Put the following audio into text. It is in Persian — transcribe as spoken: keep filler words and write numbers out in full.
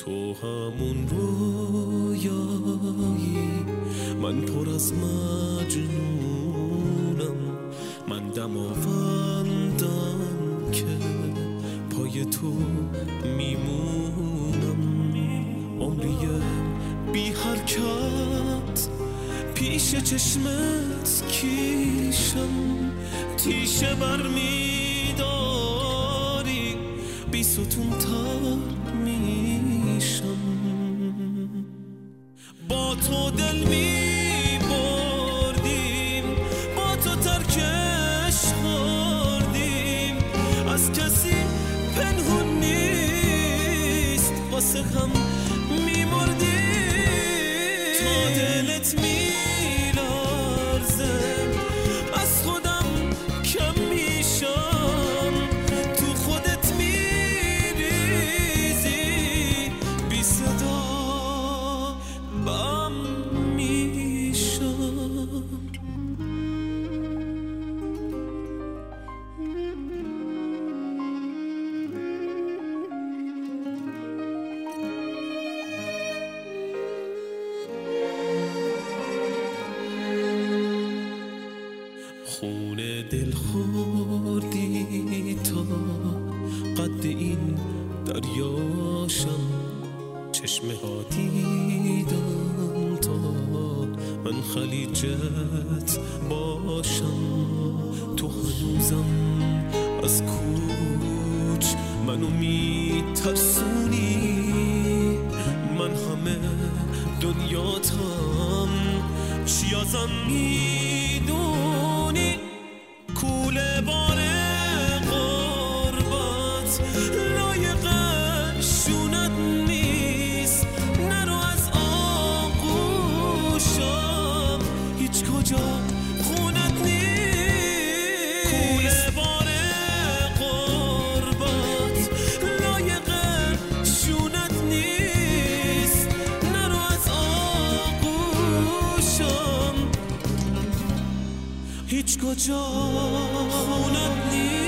تو همون رویایی، من پر از مجنونم، من دماوندم که پای تو میمونم. عمری بی حرکت پیش چشمت کیشم، تیشه بر میداری، بی ستون تر میشم. با تو دل میبردیم، با تو ترکش خوردیم، از کسی پنهون نیست، واسه هم میمردیم. تا دلت میلرزه از خودم کم میشم، تو خودت میریزی، بی صدا بم میشم. خونه دل خوردی تا قد این دریاشم، چشمه ها دیدم تا من خلیجت باشم. تو هنوزم از کوچ منو میترسونی، من همه دنیاتم، چی ازم میدونی؟ کوله بار غربت لایق شونت نیست، نرو از آغوشم، هیچ کجا خونت نیست. کوله بار غربت لایق شونت نیست، نرو از آغوشم، هیچ کجا خونت نیست.